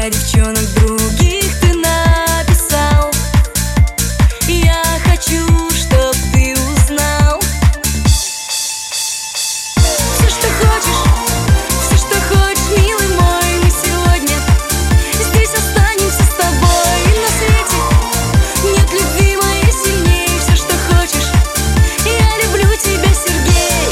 Для девчонок других ты написал: я хочу, чтоб ты узнал все, что хочешь, все, что хочешь, милый мой. Мы сегодня здесь останемся с тобой. И на свете нет любви моей сильнее. Все, что хочешь, я люблю тебя, Сергей.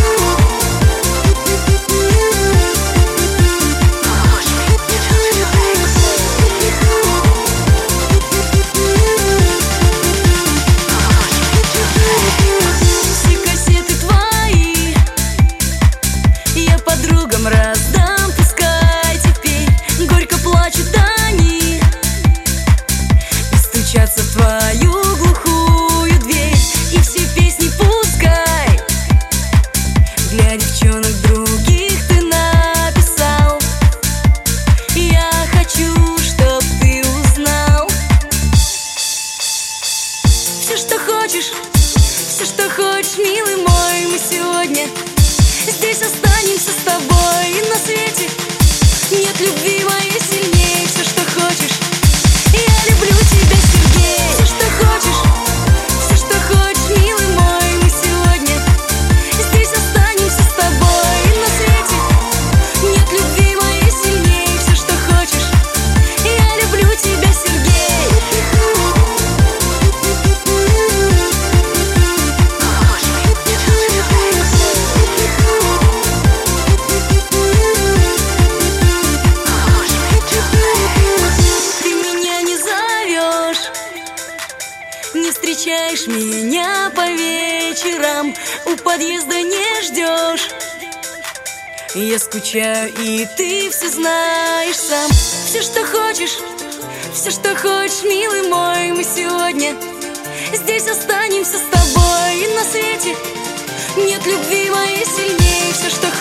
Все кассеты твои я подругам раздам, пускай теперь горько плачут они и стучатся в твою глухую дверь. И все песни пускай для девчонок других ты написал: я хочу, чтоб ты узнал все, что хочешь, все, что хочешь, милый мой. Мы сегодня здесь останемся с тобой. И на свете нет любви моей сильнее. Все, что хочешь, я люблю тебя, Сергей. Все, что хочешь, все, что хочешь, милый мой. Мы сегодня здесь останемся с тобой. И на свете нет любви моей сильнее. Все, что хочешь, я люблю тебя, Сергей. Ты меня не зовешь, не встречаешь меня по вечерам, у подъезда не ждешь. Я скучаю, и ты все знаешь сам. Все, что хочешь, все, что хочешь, милый мой. Мы сегодня здесь останемся с тобой. И на свете нет любви моей сильнее. Все, что